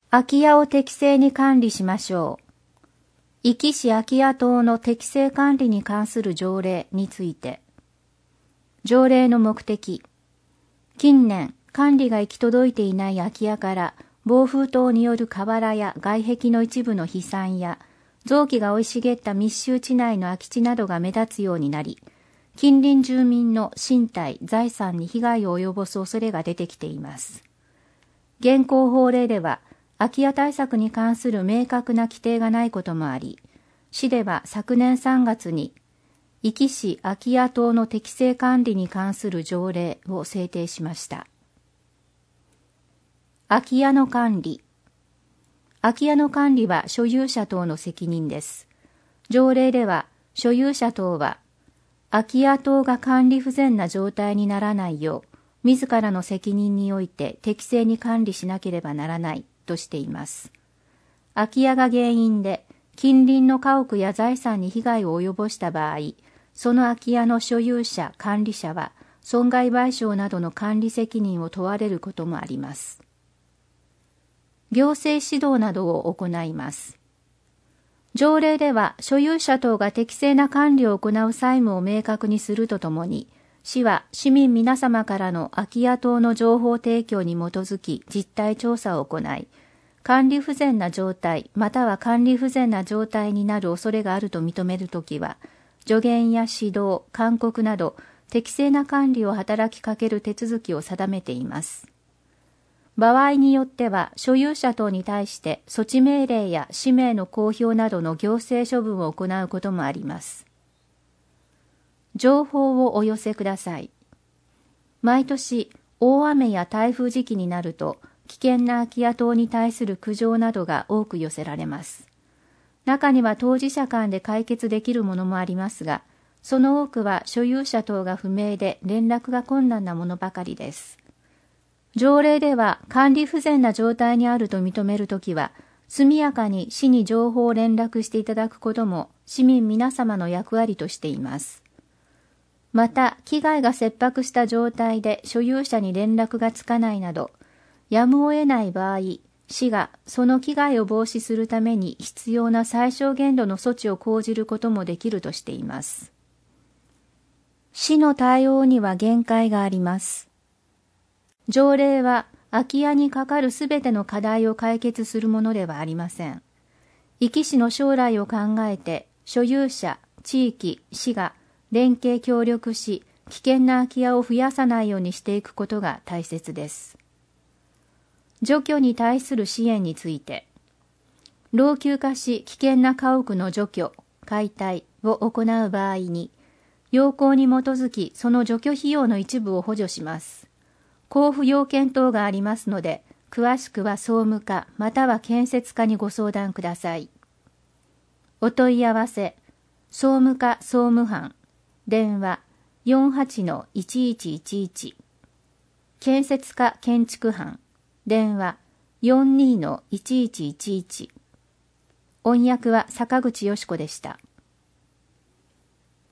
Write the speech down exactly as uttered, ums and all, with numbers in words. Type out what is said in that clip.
空き家を適正に管理しましょう。壱岐市空き家等の適正管理に関する条例について。条例の目的。近年、管理が行き届いていない空き家から暴風等による瓦や外壁の一部の飛散や臓器が生い茂った密集地内の空き地などが目立つようになり、近隣住民の身体、財産に被害を及ぼす恐れが出てきています。現行法令では、空き家対策に関する明確な規定がないこともあり、市では昨年さんがつに、壱岐市空き家等の適正管理に関する条例を制定しました。空き家の管理。空き家の管理は所有者等の責任です。条例では、所有者等は、空き家等が管理不全な状態にならないよう、自らの責任において適正に管理しなければならないとしています。空き家が原因で、近隣の家屋や財産に被害を及ぼした場合、その空き家の所有者、管理者は、損害賠償などの管理責任を問われることもあります。行政指導などを行います。条例では、所有者等が適正な管理を行う債務を明確にするとともに、市は市民皆様からの空き家等の情報提供に基づき実態調査を行い、管理不全な状態または管理不全な状態になる恐れがあると認めるときは、助言や指導、勧告など適正な管理を働きかける手続きを定めています。場合によっては所有者等に対して措置命令や氏名の公表などの行政処分を行うこともあります。情報をお寄せください。毎年、大雨や台風時期になると、危険な空き家等に対する苦情などが多く寄せられます。中には当事者間で解決できるものもありますが、その多くは所有者等が不明で連絡が困難なものばかりです。条例では管理不全な状態にあると認めるときは、速やかに市に情報を連絡していただくことも市民皆様の役割としています。また、危害が切迫した状態で所有者に連絡がつかないなど、やむを得ない場合、市がその危害を防止するために必要な最小限度の措置を講じることもできるとしています。市の対応には限界があります。条例は空き家にかかるすべての課題を解決するものではありません。壱岐市の将来を考えて、所有者、地域、市が連携協力し、危険な空き家を増やさないようにしていくことが大切です。除去に対する支援について、老朽化し危険な家屋の除去、解体を行う場合に、要項に基づきその除去費用の一部を補助します。交付要件等がありますので、詳しくは総務課または建設課にご相談ください。お問い合わせ、総務課総務班、電話 よんはちのいちいちいちいち、建設課建築班、電話 よんにのいちいちいちいち。音訳は坂口よし子でした。